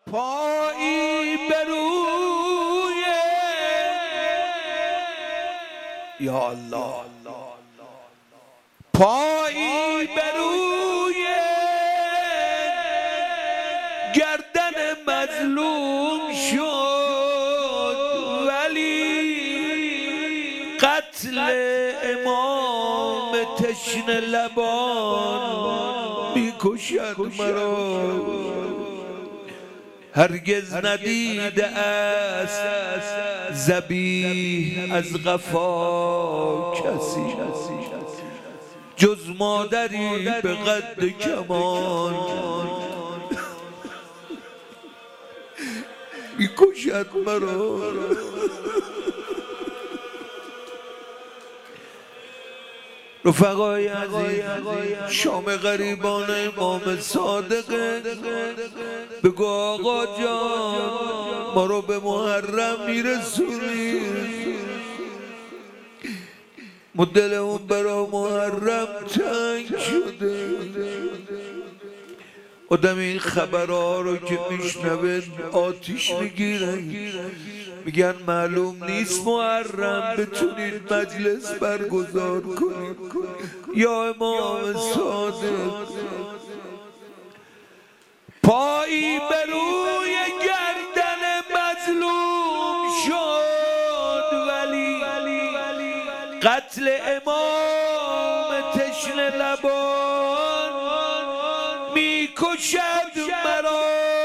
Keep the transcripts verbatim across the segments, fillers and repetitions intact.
پایی بروی یا الله پایی بروی گردن مظلوم شد ولی قتل امام تشنه لبان میکشد مرا هرگز ندیده است ذبیح از قفا کسی جز مادری به قد کمان میکشد مرا رفقای عزیز شام غریبان امام صادق بگو آقا جان ما رو به محرم میرسونی ما دلمون برا محرم تنگ شده آدم این خبرها رو که میشنوه آتیش میگیره میگن معلوم نیست محرم بتونید مجلس برگزار کنید یا امام صادق پایی به روی گردن مظلوم شد ولی قتل امام تشنه لبان میکشد مرا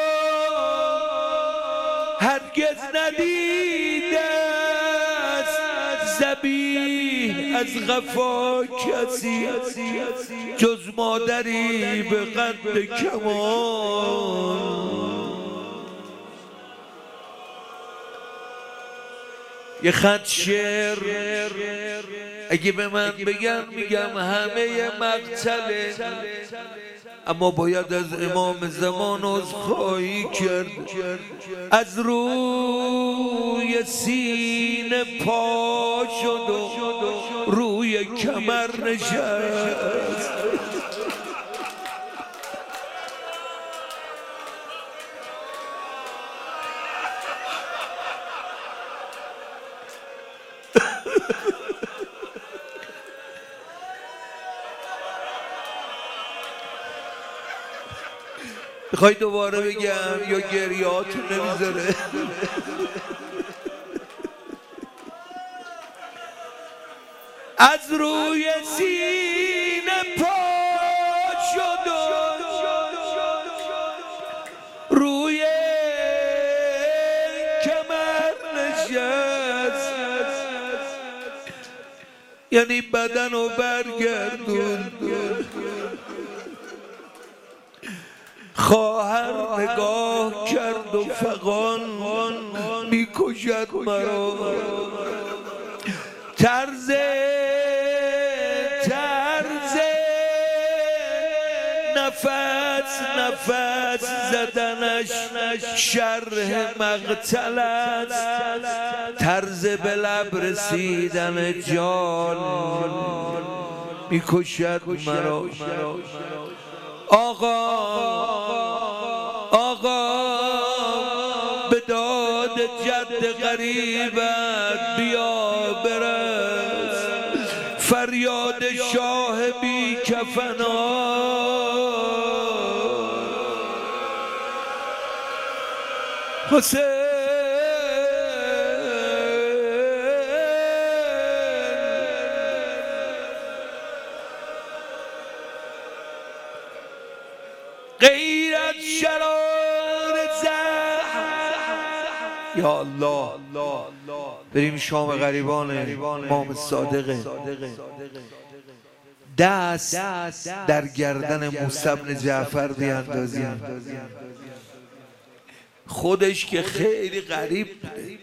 هرگز ندیده است ذبیح از قفا کسی جز مادری به قد کمان یه خط شعر اگه به من بگم میگم همه مقتله اما باید از امام زمان عذرخواهی کرد از روی سینه پا شد و روی کمر نشست میخوای دوباره بگم یا گریهاتون نمیذاره از روی سینه پا شد و روی کمر نشست یعنی بدن رو برگردون خواهر نگاه کرد و فغان میکشد مرا طرز طرز نفس نفس زدنش شرح مقتل است طرز به لب رسیدن جان میکشد مرا آقا آقا به داد جد غریبت بیا برس فریاد شاه بی کفنا حسین غیرت شرار زهر یا الله بریم شام غریبان امام صادق دست در گردن موسی بن جعفر بیاندازیم خودش که خیلی غریب بوده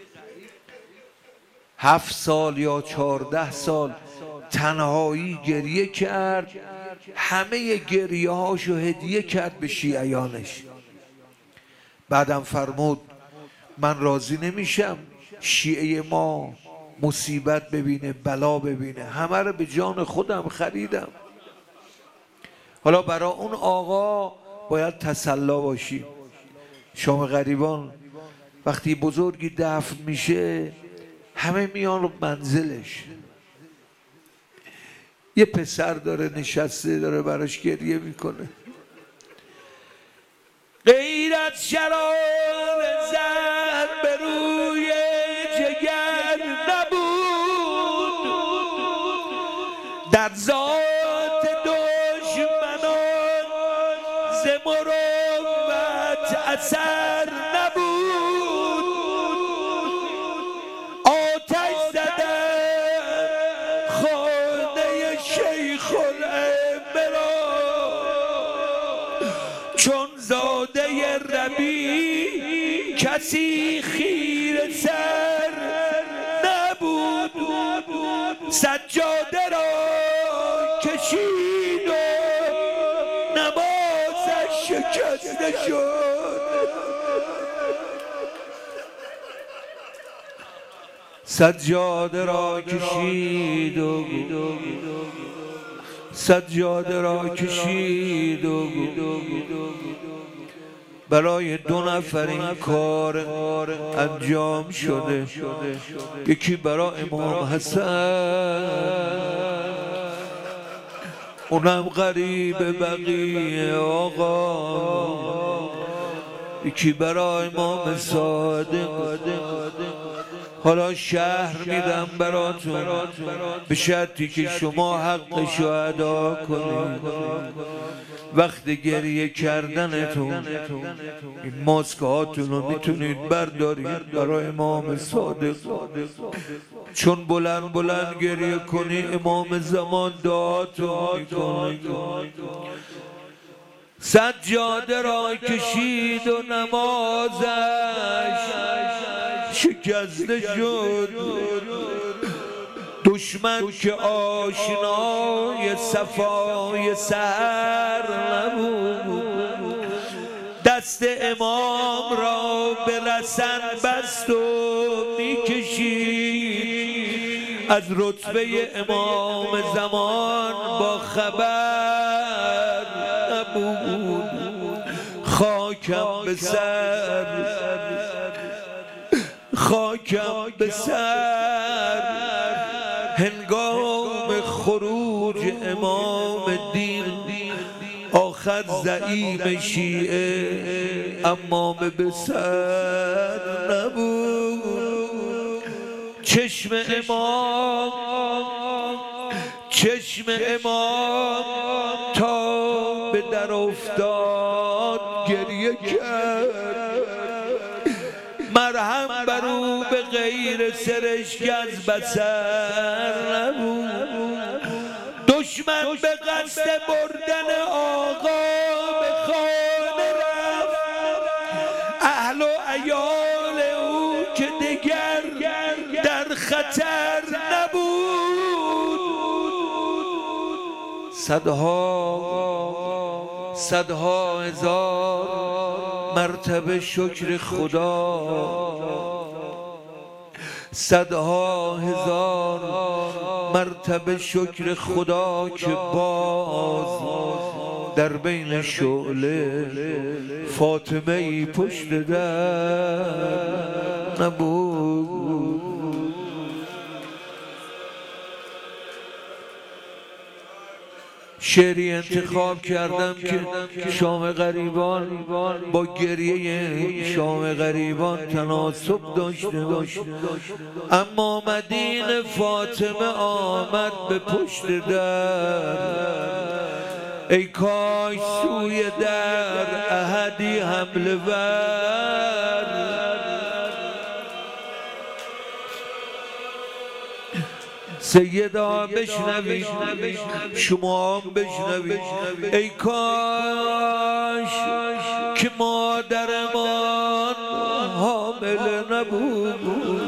هفت سال یا چهارده سال تنهایی گریه کرد همه گریه هاشو هدیه کرد به شیعیانش بعدم فرمود من راضی نمیشم شیعه ما مصیبت ببینه بلا ببینه همه رو به جان خودم خریدم حالا برای اون آقا باید تسلا باشیم شام غریبان وقتی بزرگی دفن میشه همه میان رو منزلش، یه پسر داره نشسته داره براش گریه میکنه. غیر از شراب زهر به روی جگر نبود، در ذات دشمنان ز مروت اثر نبود. آتش زدن خانه شیخ الائمه را، چون زاده ربیع کسی خیره سر نبود. سجاده را کشید و نمازش شکسته شد. سجاده را کشید و سجاده را کشید و برای دو نفر این کار انجام شده. یکی برای امام حسن، اونم غریب بقیه آقا، یکی برای امام صادق. حالا شهر میدم براتون به شرطی که شما حقشو ادا کنید. وقت گریه کردنتون این ماسک هاتون رو میتونید بردارید برای امام صادق، چون بلند بلند گریه کنی امام زمان دعاتون میکنه. سجاده را کشید و نمازش شکسته شد. دشمن که آشنای صفای سحر نبود، دست امام را به رسن بست و میکشید. از رتبه امام زمان با خبر نبود. خاکم به سر خاکم به سر هنگام خروج امام دین. آخر زعیم شیعه امام به سر نبود. چشم امام چشم امام تا به در افتاد گریه کرد. مرهم بر او به غیر سرشک از بصر نبود. دشمن به قصد بردن آقا به خانه رفت. اهل و عیال او که دگر در خطر نبود. صدها صدها هزار مرتبه شکر خدا، صدها هزار مرتبه شکر خدا که باز در بین شعله فاطمه ای پشت در نبود. شعری انتخاب کردم که شام غریبان با گریه شام غریبان تناسب داشته باشه. اما مدین فاطمه آمد به پشت در. ای کاش سوی در احدی حمله ور. سیدا بشنوید شما هم بشنوید. ای کاش که مادرمان حامل نبود.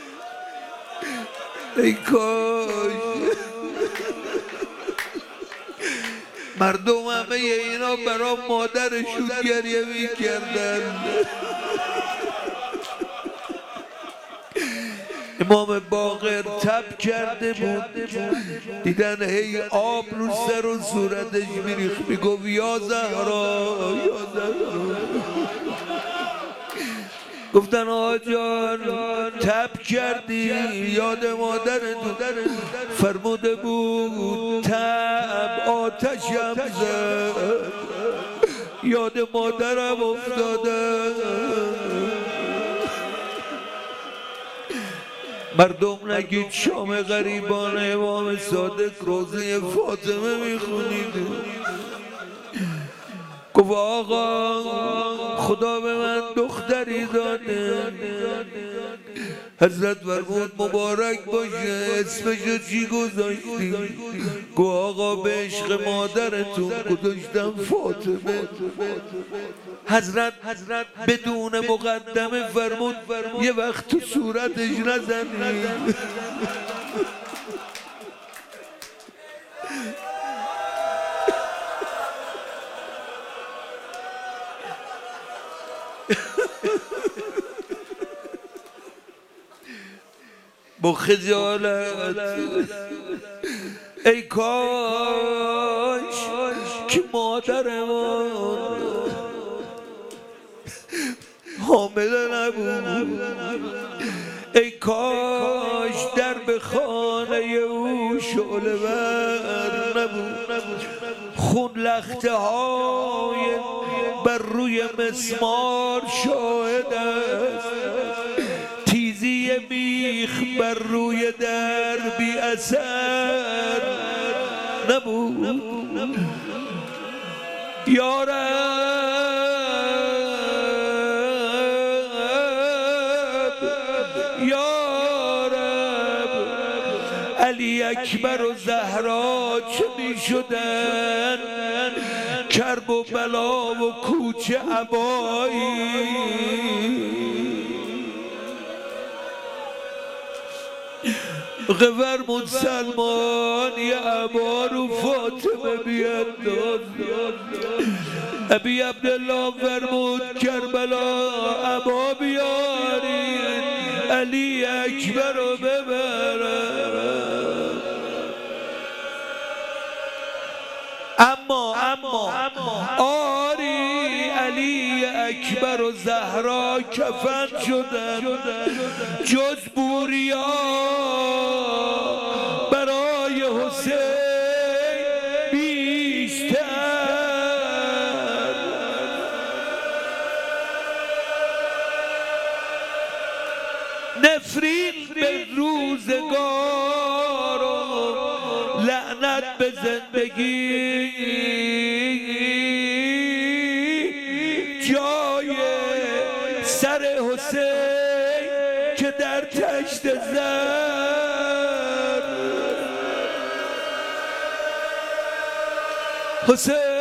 ای کاش مردم همه اینا برای مادرشون گریه میکردن. امام باقر تب کرده بود، دیدن هی آب رو سر و صورتش میریخت، میگفت یا زهرا یا زهرا. گفتن آقا جان تب کردی یاد مادرت؟ فرموده بود تب آتشم زد، یاد مادرم افتاده. مردم نگید شام غریبان امام صادق روزه فاطمه میخونید. گفت آقا خدا به من دختری داده. حضرت فرمود مبارک باشه، اسمشو چی گذاشتی؟ گفت آقا به عشق مادرتون گذاشتم فاطمه. حضرت بدون مقدمه فرمود یه وقت تو صورتش نزنید. با خجالت ای کاش که مادرمان حامله نبود، ای کاش در به خانه او شعله ور نبود. خون لخته های بر روی مسمار شاهد است، تیزی بیخ بر روی در بی اثر نبود. یا رب یا رب، علی اکبر و زهرا چه می شدن؟ کرب و بلا و کوچه عبایی. فرمود سلمان یه عبا رو فاطمه بینداز. ابی عبدالله فرمود کربلا عبا بیارید، علی اکبر رو ببرد. اما اما آری علی اکبر و زهرا کفن شدن، جز بوریا برای حسین بیشتر. نفرین به روزگار و لعنت به زندگی، جای سر حسین که در تشت زر. حسین